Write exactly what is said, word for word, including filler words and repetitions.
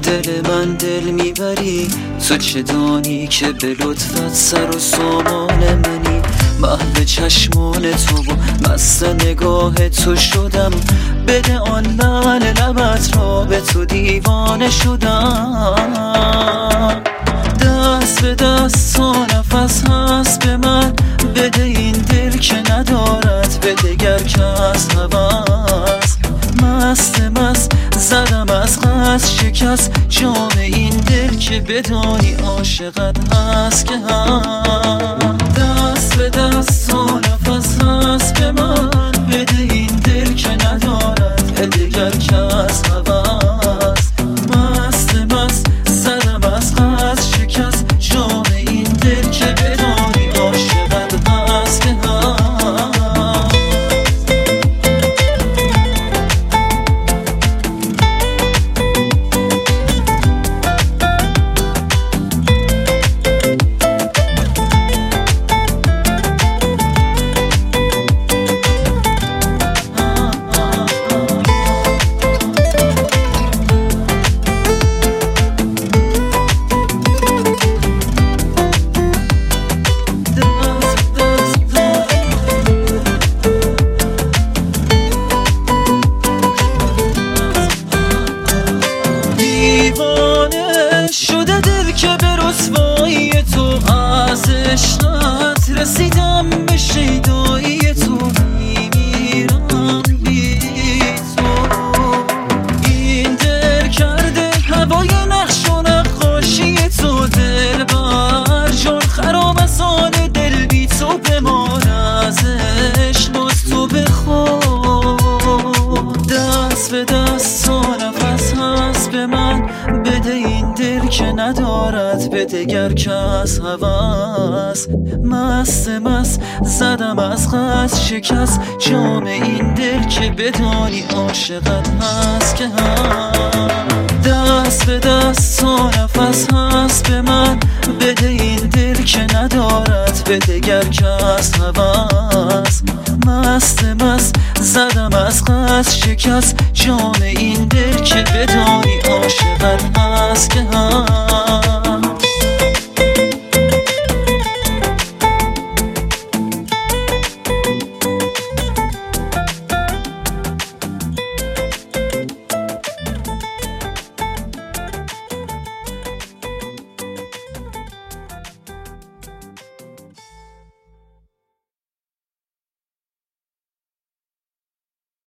دل من دل میبری، تو چه دانی که به لطفت سر و سامان منی. محو چشمان تو و مست نگاه تو شدم، بده آن لعل لبت را به تو دیوانه شدم. دست به دست تا نفس هست به من، بده این دل که ندارد به دگر کس هوس. مست مست زدم از قصد شکست جام این دل که بدانی عاشقت هست که هم. دست به دست تا نفس هست به من، بده این دل که ندارد به دگر کس هوس. مست مست زدم از قصد شکست جام این دل که بدانی عاشقت هست که هم. شده دل که به رسوایی تو از عشقت رسیدم، به شیدایی تو میمیرم بی تو. این دل کرده هوای نقش و نقاشی تو، دل بر جان خراب از حال دل بی تو بمان از عشق باز تو بخور. دست به دست تا نفس هست به من، بده این دل که ندارد به دگر کس هوس. مست مست زدم از قصد شکست جام این دل که بدانی عاشقت هست که هم. دست به دست تا نفس هست به من، بده این دل که ندارد به دگر کس هوس. مست مست زدم از قصد شکست جام این دل که بدانی عاشقت هست که هم.